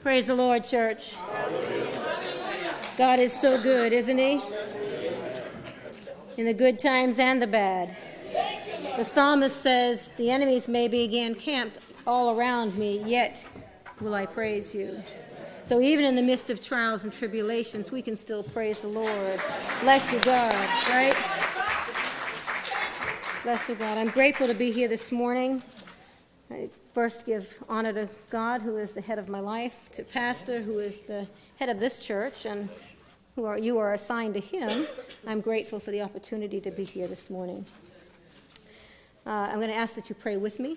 Praise the Lord, church. God is so good, isn't he? In the good times and the bad. The psalmist says, the enemies may be encamped all around me, yet will I praise you. So even in the midst of trials and tribulations, we can still praise the Lord. Bless you, God, right? Bless you, God. I'm grateful to be here this morning. I first give honor to God, who is the head of my life, to Pastor, who is the head of this church, and you are assigned to him. I'm grateful for the opportunity to be here this morning. I'm going to ask that you pray with me.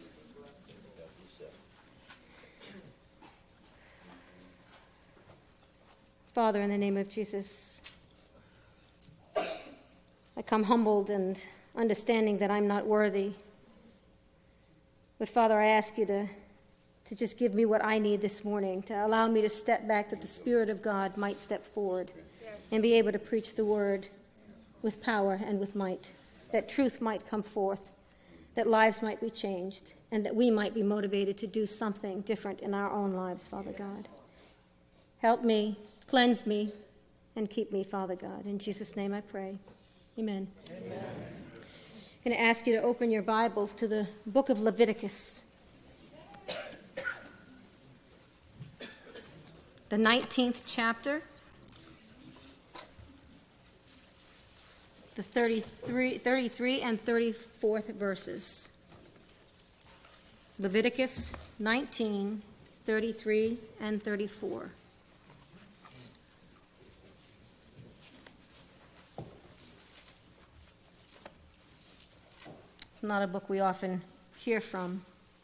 Father, in the name of Jesus, I come humbled and understanding that I'm not worthy. But Father, I ask you to just give me what I need this morning, to allow me to step back, that the Spirit of God might step forward and be able to preach the word with power and with might, that truth might come forth, that lives might be changed, and that we might be motivated to do something different in our own lives, Father God. Help me, cleanse me, and keep me, Father God. In Jesus' name I pray. Amen. Amen. I'm going to ask you to open your Bibles to the book of Leviticus, the 19th chapter, the 33 and 34th verses. Leviticus 19, 33 and 34. It's not a book we often hear from.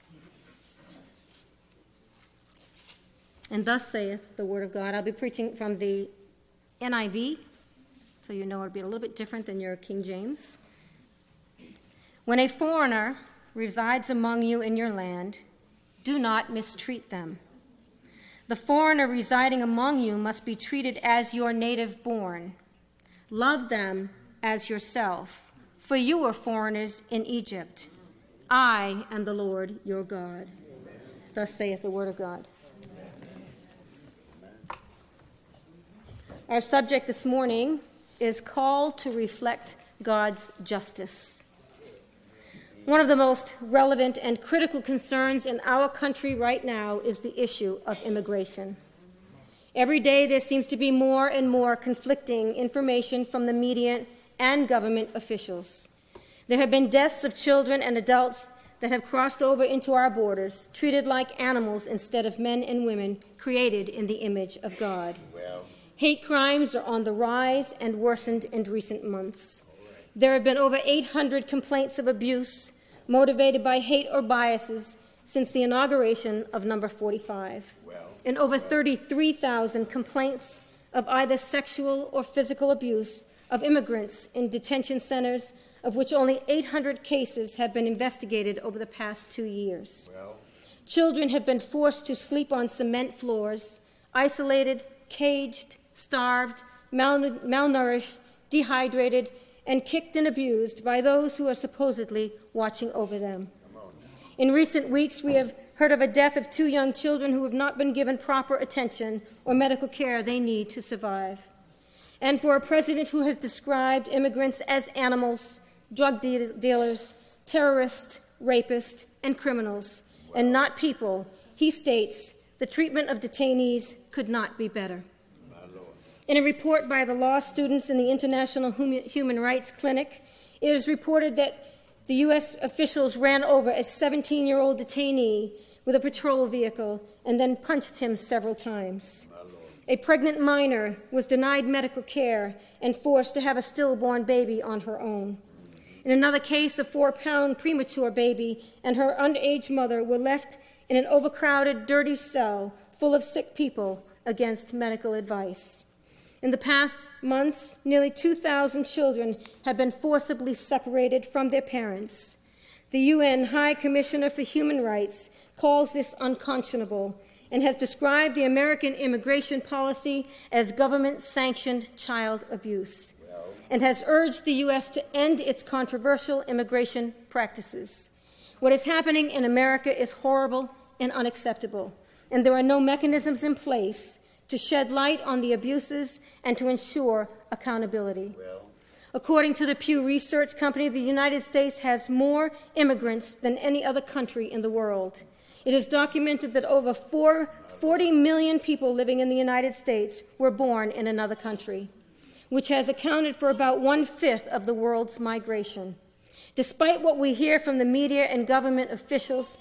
And thus saith the word of God. I'll be preaching from the NIV, so you know it'll be a little bit different than your King James. When a foreigner resides among you in your land, do not mistreat them. The foreigner residing among you must be treated as your native born. Love them as yourself. For you were foreigners in Egypt. I am the Lord your God. Thus saith the word of God. Our subject this morning is called to reflect God's justice. One of the most relevant and critical concerns in our country right now is the issue of immigration. Every day there seems to be more and more conflicting information from the media and government officials. There have been deaths of children and adults that have crossed over into our borders, treated like animals instead of men and women created in the image of God. Hate crimes are on the rise and worsened in recent months. There have been over 800 complaints of abuse motivated by hate or biases since the inauguration of number 45, and over 33,000 complaints of either sexual or physical abuse of immigrants in detention centers, of which only 800 cases have been investigated over the past 2 years. Children have been forced to sleep on cement floors, isolated, caged, starved, malnourished, dehydrated, and kicked and abused by those who are supposedly watching over them. In recent weeks, we have heard of a death of 2 young children who have not been given proper attention or medical care they need to survive. And for a president who has described immigrants as animals, drug dealers, terrorists, rapists, and criminals, and not people, he states the treatment of detainees could not be better. In a report by the law students in the International Human Rights Clinic, it is reported that the U.S. officials ran over a 17-year-old detainee with a patrol vehicle and then punched him several times. A pregnant minor was denied medical care and forced to have a stillborn baby on her own. In another case, a 4-pound premature baby and her underage mother were left in an overcrowded, dirty cell full of sick people against medical advice. In the past months, nearly 2,000 children have been forcibly separated from their parents. The UN High Commissioner for Human Rights calls this unconscionable and has described the American immigration policy as government-sanctioned child abuse, and has urged the U.S. to end its controversial immigration practices. What is happening in America is horrible and unacceptable, and there are no mechanisms in place to shed light on the abuses and to ensure accountability. According to the Pew Research Company, the United States has more immigrants than any other country in the world. It is documented that over 40 million people living in the United States were born in another country, which has accounted for about 1/5 of the world's migration. Despite what we hear from the media and government officials,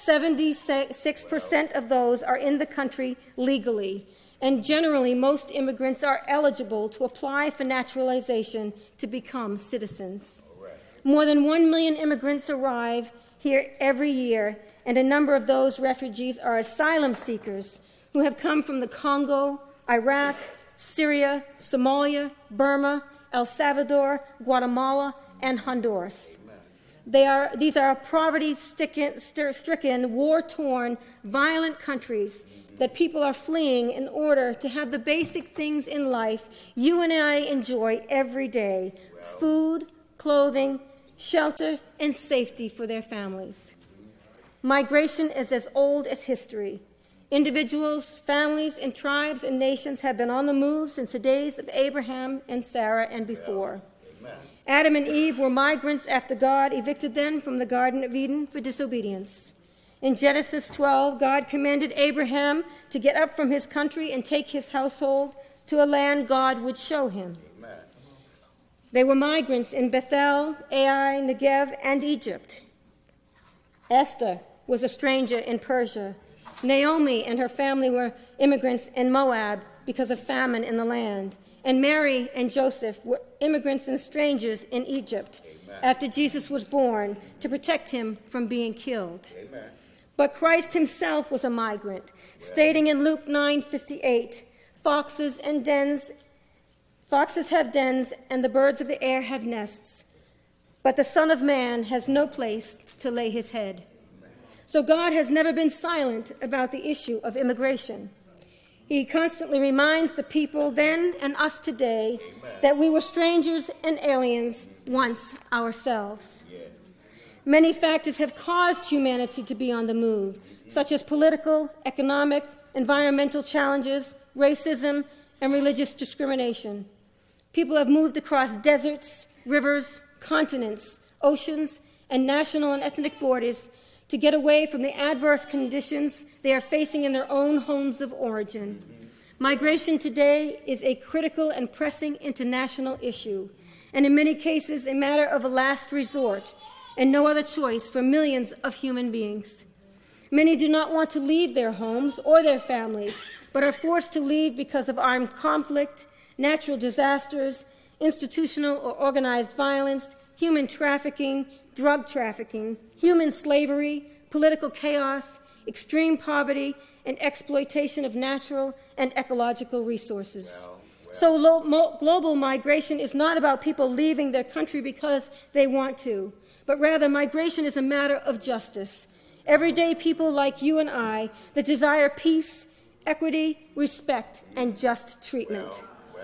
76% of those are in the country legally, and generally most immigrants are eligible to apply for naturalization to become citizens. More than 1 million immigrants arrive here every year, and a number of those refugees are asylum seekers who have come from the Congo, Iraq, Syria, Somalia, Burma, El Salvador, Guatemala, and Honduras. These are poverty-stricken, war-torn, violent countries that people are fleeing in order to have the basic things in life you and I enjoy every day: food, clothing, shelter, and safety for their families. Migration is as old as history. Individuals, families, and tribes and nations have been on the move since the days of Abraham and Sarah and before. Adam and Eve were migrants after God evicted them from the Garden of Eden for disobedience. In Genesis 12, God commanded Abraham to get up from his country and take his household to a land God would show him. Amen. They were migrants in Bethel, Ai, Negev, and Egypt. Esther was a stranger in Persia. Naomi and her family were immigrants in Moab because of famine in the land. And Mary and Joseph were immigrants and strangers in Egypt. Amen. After Jesus was born to protect him from being killed. Amen. But Christ himself was a migrant, stating in Luke 9:58, foxes have dens, and the birds of the air have nests, but the Son of Man has no place to lay his head. So God has never been silent about the issue of immigration. He constantly reminds the people then and us today that we were strangers and aliens once ourselves. Many factors have caused humanity to be on the move, such as political, economic, environmental challenges, racism, and religious discrimination. People have moved across deserts, rivers, continents, oceans, and national and ethnic borders to get away from the adverse conditions they are facing in their own homes of origin. Migration today is a critical and pressing international issue, and in many cases a matter of a last resort and no other choice for millions of human beings. Many do not want to leave their homes or their families, but are forced to leave because of armed conflict, natural disasters, institutional or organized violence, human trafficking, drug trafficking, human slavery, political chaos, extreme poverty, and exploitation of natural and ecological resources. So global migration is not about people leaving their country because they want to, but rather migration is a matter of justice. Everyday people like you and I that desire peace, equity, respect, and just treatment.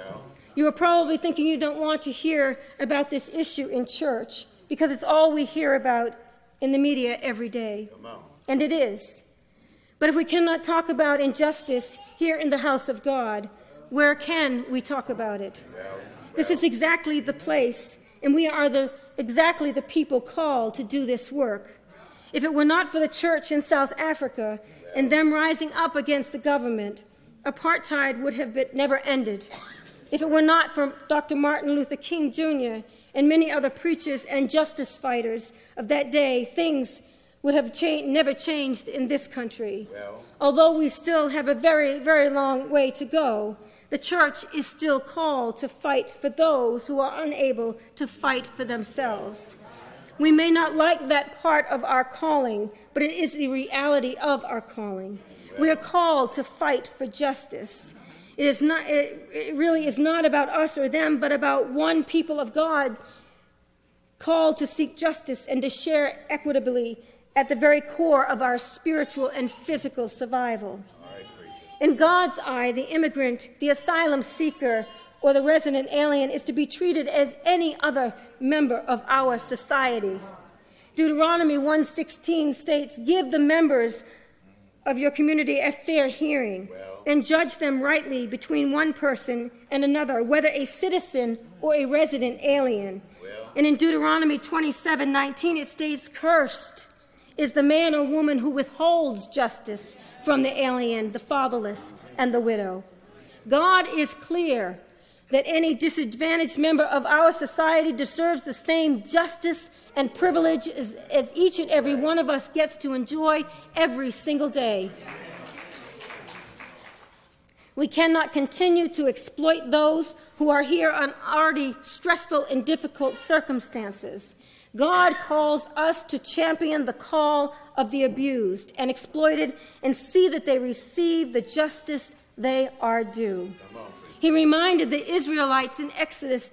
You are probably thinking you don't want to hear about this issue in church because it's all we hear about in the media every day. And it is. But if we cannot talk about injustice here in the house of God, where can we talk about it? This is exactly the place, and we are exactly the people called to do this work. If it were not for the church in South Africa and them rising up against the government, apartheid would have never ended. If it were not for Dr. Martin Luther King Jr. and many other preachers and justice fighters of that day, things would have never changed in this country. Although we still have a very, very long way to go, the church is still called to fight for those who are unable to fight for themselves. We may not like that part of our calling, but it is the reality of our calling. We are called to fight for justice. It really is not about us or them, but about one people of God called to seek justice and to share equitably at the very core of our spiritual and physical survival. In God's eye, the immigrant, the asylum seeker, or the resident alien is to be treated as any other member of our society. Deuteronomy 1:16 states, "Give the members of your community a fair hearing, and judge them rightly between one person and another, whether a citizen or a resident alien. And in Deuteronomy 27:19, it states, "Cursed is the man or woman who withholds justice from the alien, the fatherless, and the widow." God is clear that any disadvantaged member of our society deserves the same justice and privilege as each and every one of us gets to enjoy every single day. We cannot continue to exploit those who are here on already stressful and difficult circumstances. God calls us to champion the call of the abused and exploited and see that they receive the justice they are due. He reminded the Israelites in Exodus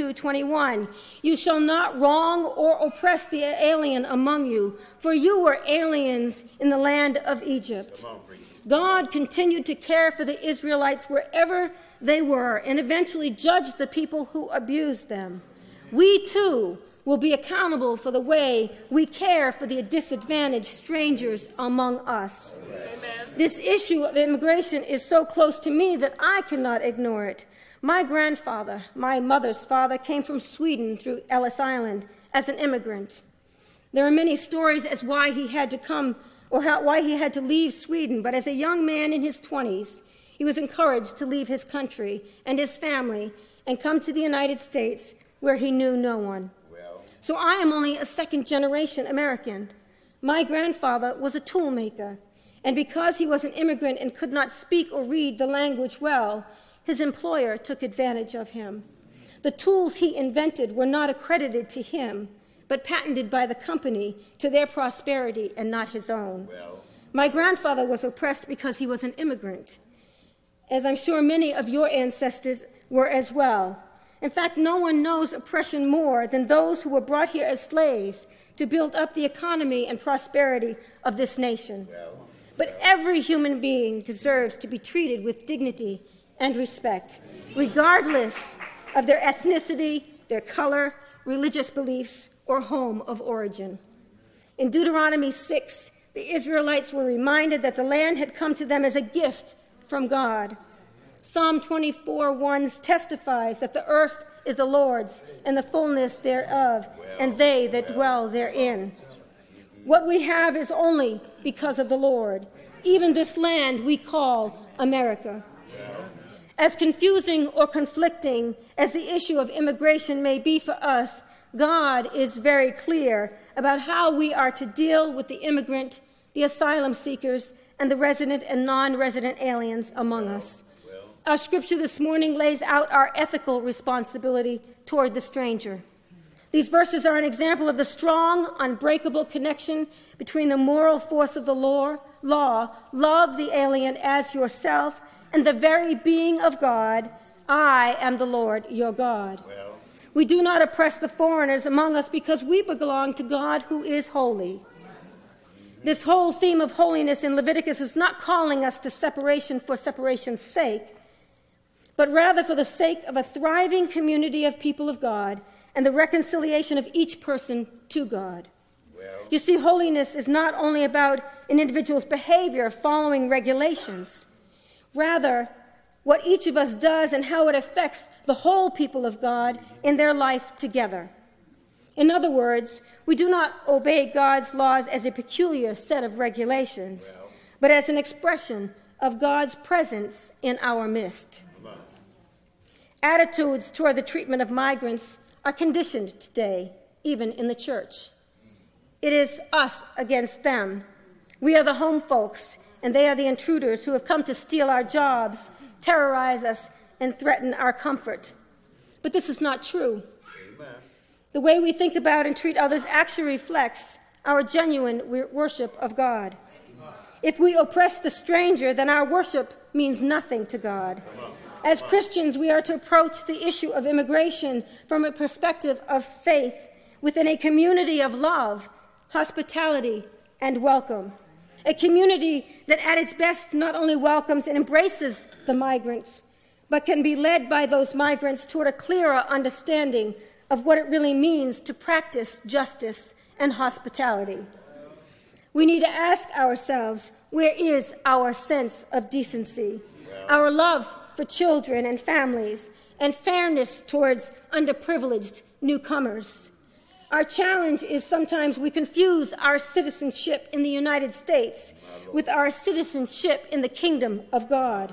22:21, "You shall not wrong or oppress the alien among you, for you were aliens in the land of Egypt." God continued to care for the Israelites wherever they were and eventually judged the people who abused them. We too will be accountable for the way we care for the disadvantaged strangers among us. Amen. This issue of immigration is so close to me that I cannot ignore it. My grandfather, my mother's father, came from Sweden through Ellis Island as an immigrant. There are many stories as why he had to come or why he had to leave Sweden, but as a young man in his 20s, he was encouraged to leave his country and his family and come to the United States where he knew no one. So I am only a second-generation American. My grandfather was a tool maker, and because he was an immigrant and could not speak or read the language well, his employer took advantage of him. The tools he invented were not accredited to him, but patented by the company to their prosperity and not his own. My grandfather was oppressed because he was an immigrant, as I'm sure many of your ancestors were as well. In fact, no one knows oppression more than those who were brought here as slaves to build up the economy and prosperity of this nation. But every human being deserves to be treated with dignity and respect, regardless of their ethnicity, their color, religious beliefs, or home of origin. In Deuteronomy 6, the Israelites were reminded that the land had come to them as a gift from God. Psalm 24:1 testifies that the earth is the Lord's and the fullness thereof, and they that dwell therein. What we have is only because of the Lord. Even this land we call America. As confusing or conflicting as the issue of immigration may be for us, God is very clear about how we are to deal with the immigrant, the asylum seekers, and the resident and non-resident aliens among us. Our scripture this morning lays out our ethical responsibility toward the stranger. These verses are an example of the strong, unbreakable connection between the moral force of the law, love the alien as yourself, and the very being of God, "I am the Lord your God." We do not oppress the foreigners among us because we belong to God who is holy. This whole theme of holiness in Leviticus is not calling us to separation for separation's sake, but rather for the sake of a thriving community of people of God and the reconciliation of each person to God. You see, holiness is not only about an individual's behavior following regulations. Rather, what each of us does and how it affects the whole people of God in their life together. In other words, we do not obey God's laws as a peculiar set of regulations, but as an expression of God's presence in our midst. Attitudes toward the treatment of migrants are conditioned today, even in the church. It is us against them. We are the home folks, and they are the intruders who have come to steal our jobs, terrorize us, and threaten our comfort. But this is not true. Amen. The way we think about and treat others actually reflects our genuine worship of God. If we oppress the stranger, then our worship means nothing to God. As Christians, we are to approach the issue of immigration from a perspective of faith within a community of love, hospitality, and welcome. A community that at its best not only welcomes and embraces the migrants, but can be led by those migrants toward a clearer understanding of what it really means to practice justice and hospitality. We need to ask ourselves, where is our sense of decency, our love for children and families, and fairness towards underprivileged newcomers? Our challenge is sometimes we confuse our citizenship in the United States with our citizenship in the kingdom of God.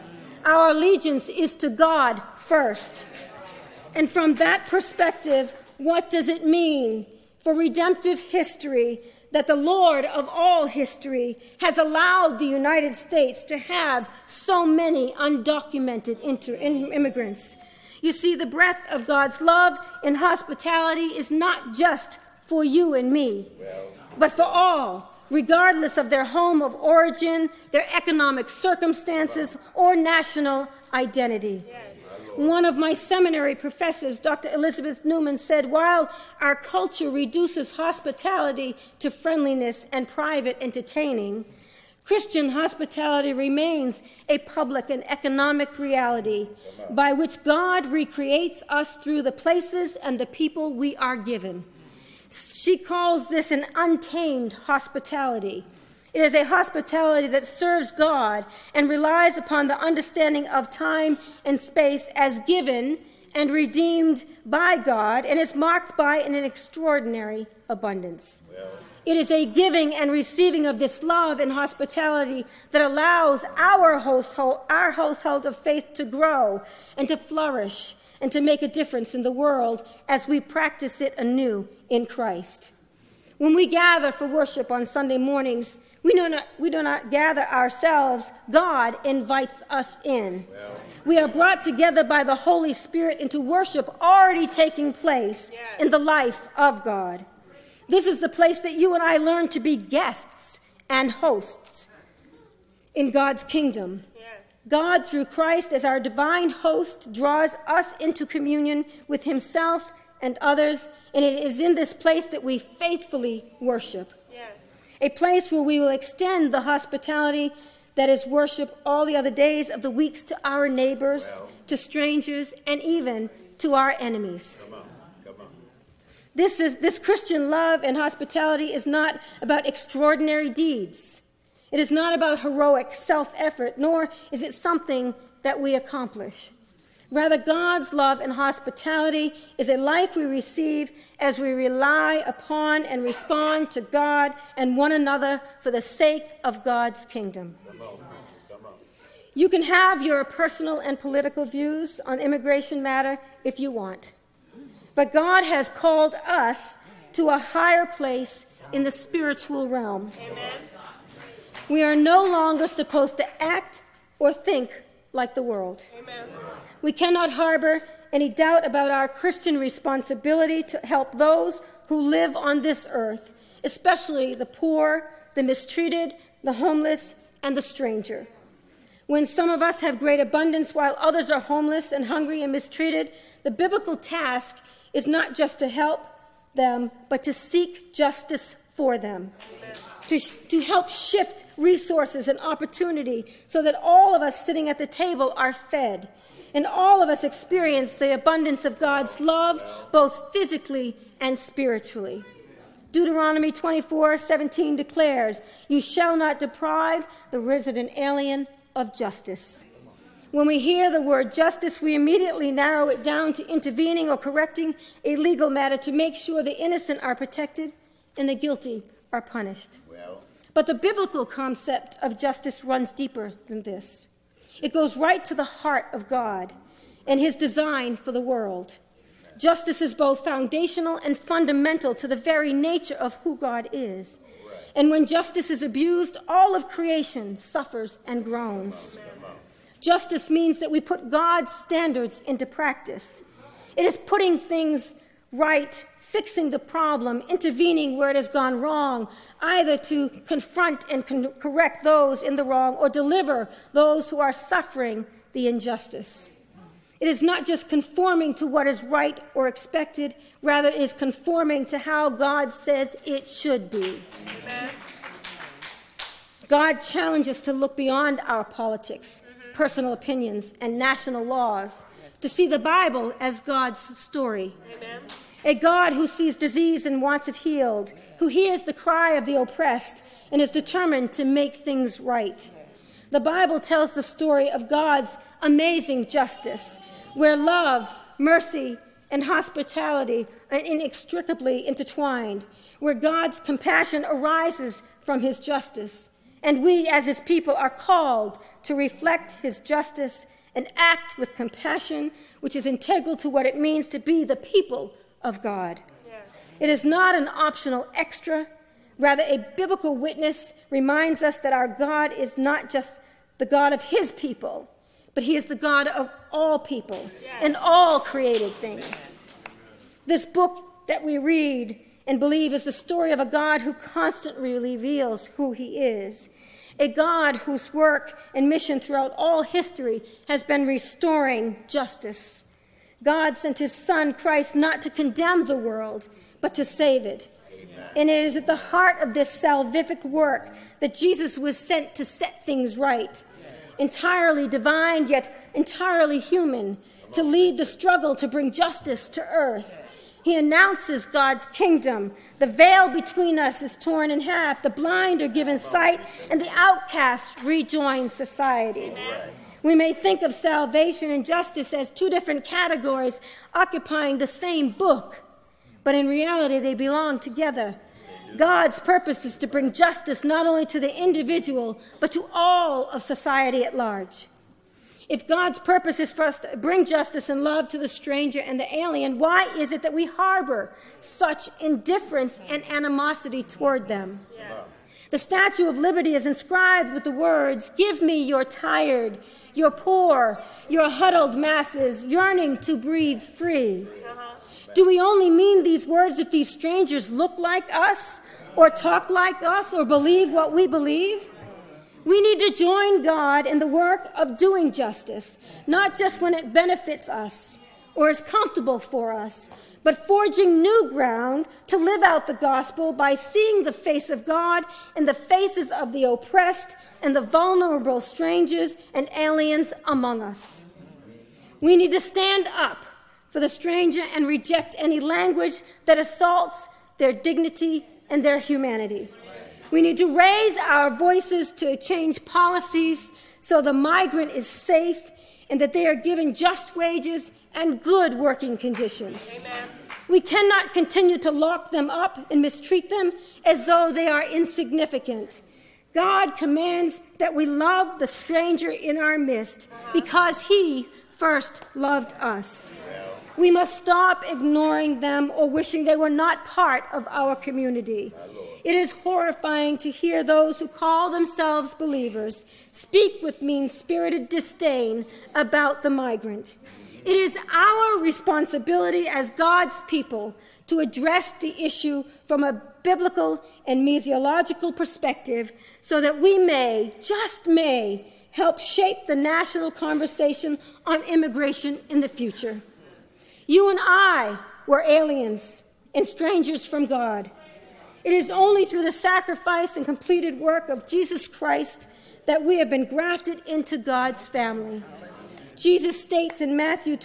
Our allegiance is to God first. And from that perspective, what does it mean for redemptive history that the Lord of all history has allowed the United States to have so many undocumented immigrants? You see, the breadth of God's love and hospitality is not just for you and me, but for all, regardless of their home of origin, their economic circumstances, or national identity. One of my seminary professors, Dr. Elizabeth Newman, said, while our culture reduces hospitality to friendliness and private entertaining, Christian hospitality remains a public and economic reality by which God recreates us through the places and the people we are given. She calls this an untamed hospitality. It is a hospitality that serves God and relies upon the understanding of time and space as given and redeemed by God, and is marked by an extraordinary abundance. It is a giving and receiving of this love and hospitality that allows our household of faith to grow and to flourish and to make a difference in the world as we practice it anew in Christ. When we gather for worship on Sunday mornings, we do not gather ourselves. God invites us in. We are brought together by the Holy Spirit into worship already taking place in the life of God. This is the place that you and I learn to be guests and hosts in God's kingdom. God, through Christ as our divine host, draws us into communion with himself and others, and it is in this place that we faithfully worship. A place where we will extend the hospitality that is worship all the other days of the weeks to our neighbors, to strangers, and even to our enemies. Come on. This Christian love and hospitality is not about extraordinary deeds. It is not about heroic self-effort, nor is it something that we accomplish. Rather, God's love and hospitality is a life we receive as we rely upon and respond to God and one another for the sake of God's kingdom. Come on. You can have your personal and political views on immigration matter if you want. But God has called us to a higher place in the spiritual realm. Amen. We are no longer supposed to act or think like the world. Amen. We cannot harbor any doubt about our Christian responsibility to help those who live on this earth, especially the poor, the mistreated, the homeless, and the stranger. When some of us have great abundance while others are homeless and hungry and mistreated, the biblical task is not just to help them, but to seek justice for them. To help shift resources and opportunity so that all of us sitting at the table are fed and all of us experience the abundance of God's love, both physically and spiritually. Deuteronomy 24:17 declares, "You shall not deprive the resident alien of justice." When we hear the word justice, we immediately narrow it down to intervening or correcting a legal matter to make sure the innocent are protected and the guilty are punished. But the biblical concept of justice runs deeper than this. It goes right to the heart of God and his design for the world. Justice is both foundational and fundamental to the very nature of who God is. And when justice is abused, all of creation suffers and groans. Justice means that we put God's standards into practice. It is putting things right, fixing the problem, intervening where it has gone wrong, either to confront and correct those in the wrong or deliver those who are suffering the injustice. It is not just conforming to what is right or expected, rather it is conforming to how God says it should be. Amen. God challenges us to look beyond our politics, personal opinions, and national laws, to see the Bible as God's story. Amen. A God who sees disease and wants it healed, who hears the cry of the oppressed and is determined to make things right. The Bible tells the story of God's amazing justice, where love, mercy, and hospitality are inextricably intertwined, where God's compassion arises from his justice, and we as his people are called to reflect his justice and act with compassion, which is integral to what it means to be the people of God. Yes. It is not an optional extra. Rather, a biblical witness reminds us that our God is not just the God of his people, but he is the God of all people and all created things. This book that we read and believe is the story of a God who constantly reveals who he is, a God whose work and mission throughout all history has been restoring justice. God sent his Son, Christ, not to condemn the world, but to save it. Amen. And it is at the heart of this salvific work that Jesus was sent to set things right, entirely divine yet entirely human, to lead the struggle to bring justice to earth. He announces God's kingdom. The veil between us is torn in half. The blind are given sight, and the outcast rejoin society. Amen. We may think of salvation and justice as two different categories occupying the same book, but in reality they belong together. God's purpose is to bring justice not only to the individual, but to all of society at large. If God's purpose is for us to bring justice and love to the stranger and the alien, why is it that we harbor such indifference and animosity toward them? Yeah. The Statue of Liberty is inscribed with the words, "Give me your tired, your poor, your huddled masses yearning to breathe free." Do we only mean these words if these strangers look like us, or talk like us, or believe what we believe? We need to join God in the work of doing justice, not just when it benefits us or is comfortable for us, but forging new ground to live out the gospel by seeing the face of God in the faces of the oppressed and the vulnerable strangers and aliens among us. We need to stand up for the stranger and reject any language that assaults their dignity and their humanity. We need to raise our voices to change policies so the migrant is safe and that they are given just wages and good working conditions. Amen. We cannot continue to lock them up and mistreat them as though they are insignificant. God commands that we love the stranger in our midst because he first loved us. We must stop ignoring them or wishing they were not part of our community. It is horrifying to hear those who call themselves believers speak with mean-spirited disdain about the migrant. It is our responsibility as God's people to address the issue from a biblical and missiological perspective so that we may, just may, help shape the national conversation on immigration in the future. You and I were aliens and strangers from God. It is only through the sacrifice and completed work of Jesus Christ that we have been grafted into God's family. Jesus states in Matthew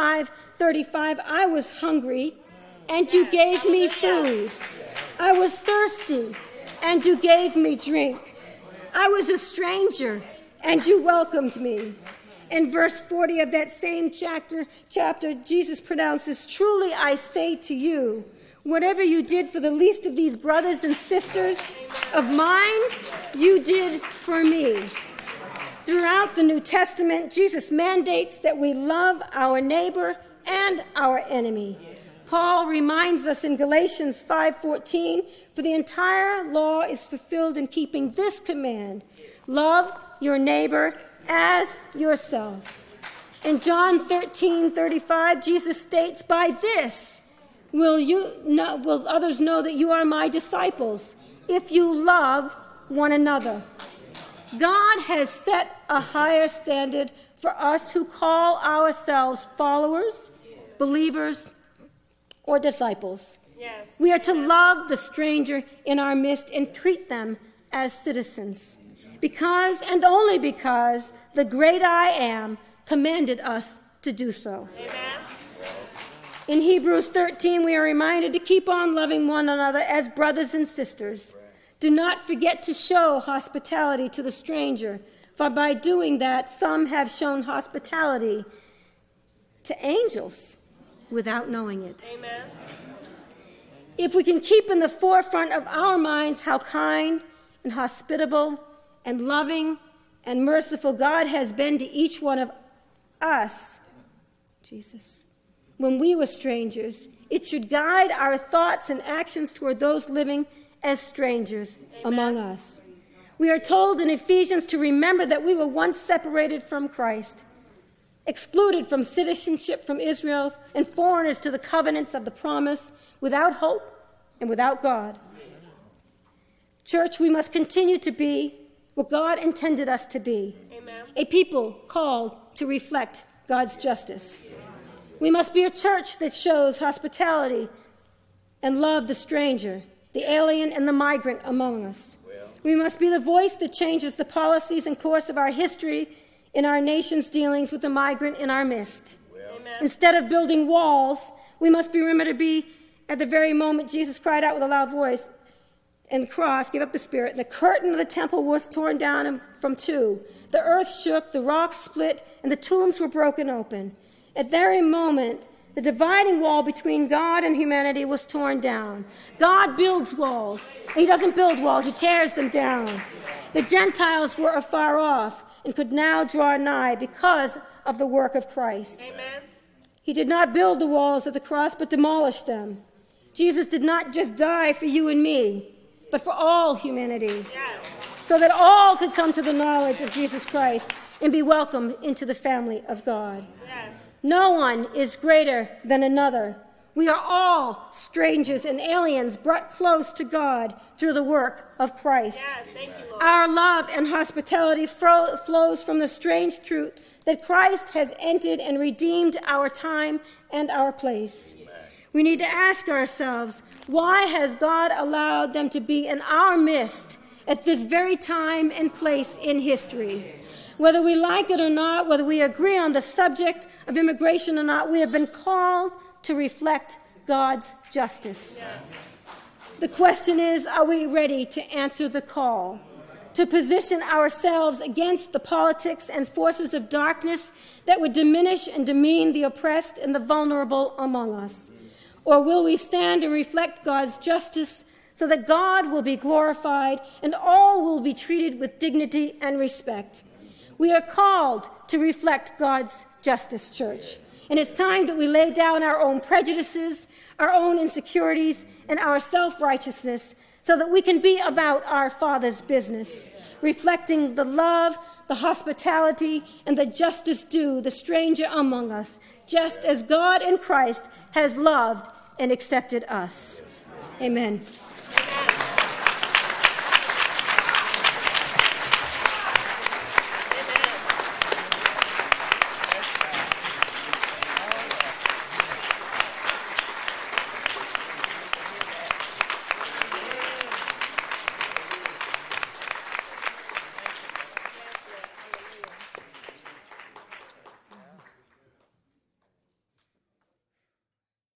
25:35, "I was hungry, and you gave me food. I was thirsty, and you gave me drink. I was a stranger, and you welcomed me." In verse 40 of that same chapter, Jesus pronounces, "Truly I say to you, whatever you did for the least of these brothers and sisters of mine, you did for me." Throughout the New Testament, Jesus mandates that we love our neighbor and our enemy. Paul reminds us in Galatians 5:14, "For the entire law is fulfilled in keeping this command, love your neighbor as yourself." In John 13:35, Jesus states, "By this will others know that you are my disciples, if you love one another." God has set a higher standard for us who call ourselves followers, believers, or disciples. Yes. We are to love the stranger in our midst and treat them as citizens, because and only because the great I Am commanded us to do so. Amen. In Hebrews 13, we are reminded to keep on loving one another as brothers and sisters. Do not forget to show hospitality to the stranger, for by doing that, some have shown hospitality to angels without knowing it. Amen. If we can keep in the forefront of our minds how kind and hospitable and loving and merciful God has been to each one of us, Jesus, when we were strangers, it should guide our thoughts and actions toward those living as strangers among us. We are told in Ephesians to remember that we were once separated from Christ, excluded from citizenship from Israel, and foreigners to the covenants of the promise, without hope and without God. Church, we must continue to be what God intended us to be. Amen. A people called to reflect God's justice. We must be a church that shows hospitality and love the stranger, the alien, and the migrant among us. We must be the voice that changes the policies and course of our history in our nation's dealings with the migrant in our midst. Amen. Instead of building walls, we must be remembered to be at the very moment Jesus cried out with a loud voice and the cross, give up the spirit. The curtain of the temple was torn down from two. The earth shook, the rocks split, and the tombs were broken open. At that very moment, the dividing wall between God and humanity was torn down. God builds walls. He doesn't build walls, he tears them down. The Gentiles were afar off and could now draw nigh because of the work of Christ. Amen. He did not build the walls of the cross, but demolished them. Jesus did not just die for you and me, but for all humanity, Yes. so that all could come to the knowledge of Jesus Christ and be welcomed into the family of God. Yes. No one is greater than another. We are all strangers and aliens brought close to God through the work of Christ. Yes. Thank you, Lord. Our love and hospitality flows from the strange truth that Christ has entered and redeemed our time and our place. We need to ask ourselves, why has God allowed them to be in our midst at this very time and place in history? Whether we like it or not, whether we agree on the subject of immigration or not, we have been called to reflect God's justice. The question is, are we ready to answer the call, to position ourselves against the politics and forces of darkness that would diminish and demean the oppressed and the vulnerable among us? Or will we stand and reflect God's justice so that God will be glorified and all will be treated with dignity and respect? We are called to reflect God's justice, church. And it's time that we lay down our own prejudices, our own insecurities, and our self-righteousness so that we can be about our Father's business, reflecting the love, the hospitality, and the justice due the stranger among us, just as God in Christ has loved and accepted us. Amen.